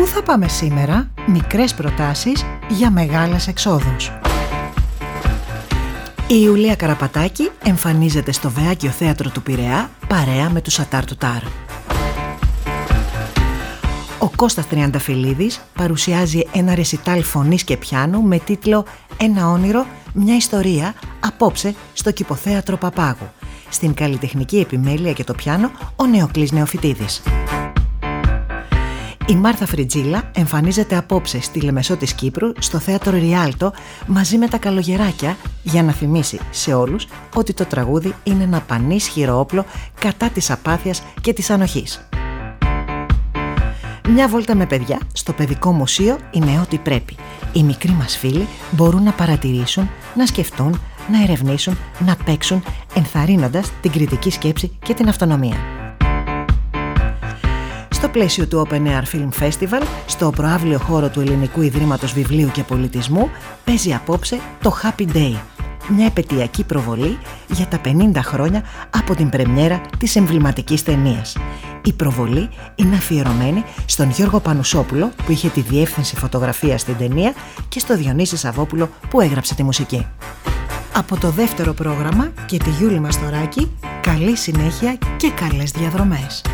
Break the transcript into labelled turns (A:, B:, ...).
A: Πού θα πάμε σήμερα? Μικρές προτάσεις για μεγάλες εξόδους. Η Ιουλία Καραπατάκη εμφανίζεται στο Βεάκιο Θέατρο του Πειραιά παρέα με τους Ατάρ του Τάρ. Ο Κώστας Τριανταφυλλίδης παρουσιάζει ένα ρεσιτάλ φωνής και πιάνου με τίτλο «Ένα όνειρο, μια ιστορία» απόψε στο Κηποθέατρο Παπάγου. Στην καλλιτεχνική επιμέλεια και το πιάνο ο Νεοκλής Νεοφυτίδης. Η Μάρθα Φριτζίλα εμφανίζεται απόψε στη Λεμεσό της Κύπρου στο θέατρο Ριάλτο μαζί με τα Καλογεράκια για να θυμίσει σε όλους ότι το τραγούδι είναι ένα πανίσχυρο όπλο κατά της απάθειας και της ανοχής. Μια βόλτα με παιδιά στο παιδικό μουσείο είναι ό,τι πρέπει. Οι μικροί μας φίλοι μπορούν να παρατηρήσουν, να σκεφτούν, να ερευνήσουν, να παίξουν, ενθαρρύνοντας την κριτική σκέψη και την αυτονομία. Στο πλαίσιο του Open Air Film Festival, στο προαύλιο χώρο του Ελληνικού Ιδρύματος Βιβλίου και Πολιτισμού, παίζει απόψε το Happy Day, μια επετειακή προβολή για τα 50 χρόνια από την πρεμιέρα της εμβληματικής ταινίας. Η προβολή είναι αφιερωμένη στον Γιώργο Πανουσόπουλο που είχε τη διεύθυνση φωτογραφίας στην ταινία και στο Διονύση Σαββόπουλο που έγραψε τη μουσική. Από το δεύτερο πρόγραμμα και τη Γιούλη Μαστοράκη, καλή συνέχεια και καλές διαδρομές.